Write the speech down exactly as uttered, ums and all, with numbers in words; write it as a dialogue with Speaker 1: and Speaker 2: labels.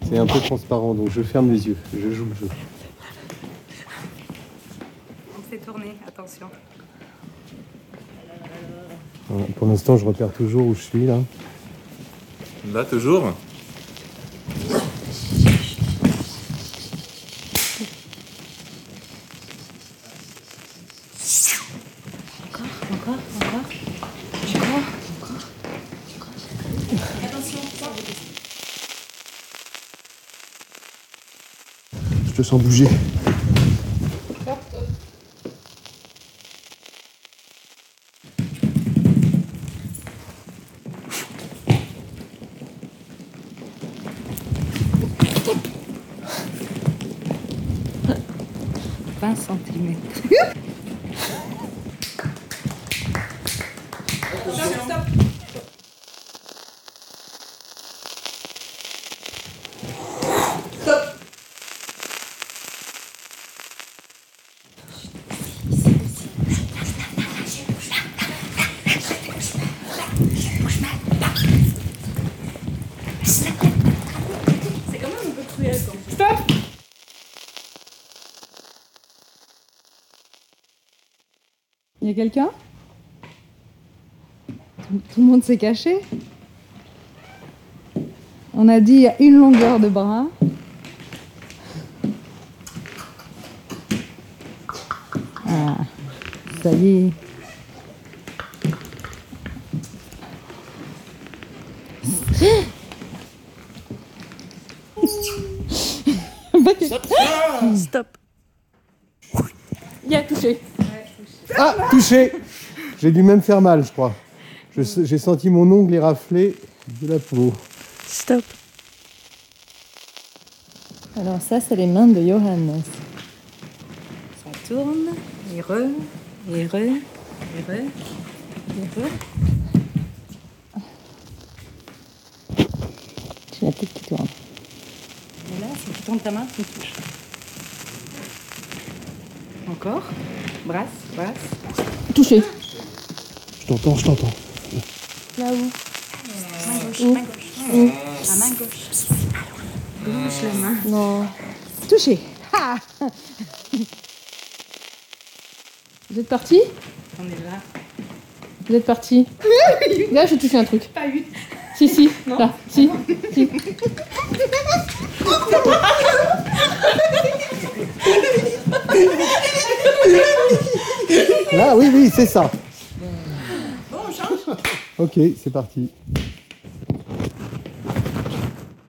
Speaker 1: C'est un peu transparent, donc je ferme les yeux, je joue le jeu.
Speaker 2: On s'est tourné, attention.
Speaker 1: Voilà, pour l'instant, je repère toujours où je suis là.
Speaker 3: Là, toujours.
Speaker 2: Encore, encore, encore. Encore, encore. Attention,
Speaker 1: Je te sens bouger.
Speaker 2: vingt centimètres. Stop, stop. Stop. C'est quand même un peu cruel comme ça. Stop.
Speaker 4: Il y a quelqu'un? tout, tout le monde s'est caché. On a dit il y a une longueur de bras. Ah, ça y est.
Speaker 2: Stop.
Speaker 4: Il a touché.
Speaker 1: Ah, touché! J'ai dû même faire mal, je crois. Je- J'ai senti mon ongle érafler de la peau.
Speaker 2: Stop.
Speaker 4: Alors ça, c'est les mains de Johannes.
Speaker 2: Ça tourne, et re, et re, et re, et re.
Speaker 4: J'ai la tête qui tourne.
Speaker 2: Et là, si tu tournes ta main, tu me touches. Encore. Brasse, brasse.
Speaker 4: Touché.
Speaker 1: Je t'entends, je t'entends.
Speaker 4: Là où?
Speaker 2: Main gauche, main gauche.
Speaker 4: Où?
Speaker 2: À main gauche. Bouge la main.
Speaker 4: Non. Touché. Ah. Vous êtes parti?
Speaker 2: On est là.
Speaker 4: Vous êtes parti? Là, j'ai touché un truc.
Speaker 2: Pas une.
Speaker 4: Si, si. Là, si. si.
Speaker 1: Là, oui, oui, c'est ça.
Speaker 2: Bon, on change.
Speaker 1: Ok, c'est parti.